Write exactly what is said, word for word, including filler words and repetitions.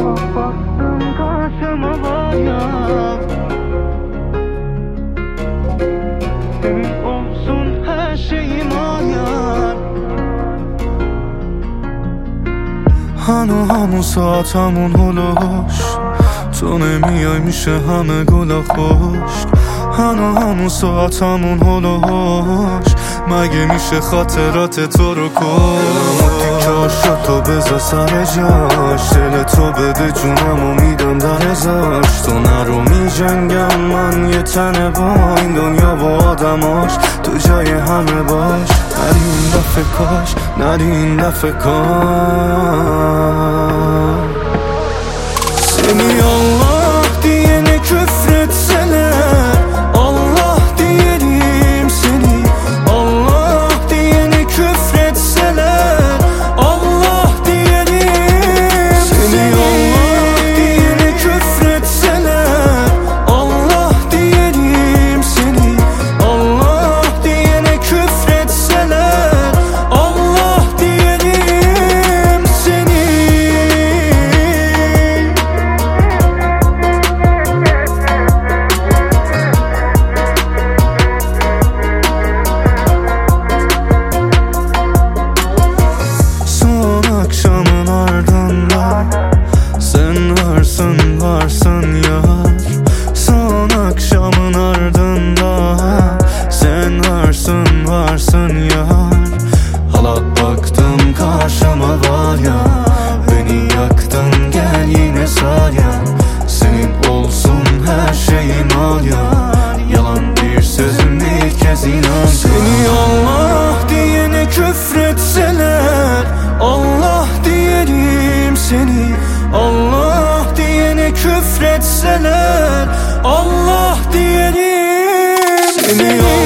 Baktım karşıma var ya, senin olsun her şeyim ayar. هنو همون ساعت همون هلوش تو نمیای میشه همه گلا خشک. هنو همون ساعت همون هلوش مگه میشه خاطرات تو رو کش. تیکاشو تو بذار سر جاش، دل تو بده جونمو میدم در ازاش. تو نرو میجنگم من یه تنه با این دنیا و آدماش، تو جای همه باش. نری این دفعه کاش، نری این دفعه کاش. Seni Allah diyene küfretseler, Allah diyelim seni. Allah diyene küfretseler, Allah diyelim seni. Allah diyene küfretseler, Allah diyelim seni. Allah diyene küfretseler, Allah diyelim seni. Akşamın ardından sen varsın varsın yar. Son akşamın ardından sen varsın varsın yar. Hala baktım karşıma var ya, beni yaktın gel yine sar ya. Senin olsun her şeyim al ya, yalan bir sözüm ilk kez inan. Seni Allah diyene küfretseler, Allah diyelim seni. Allah diyene küfretseler, Allah diyelim seni.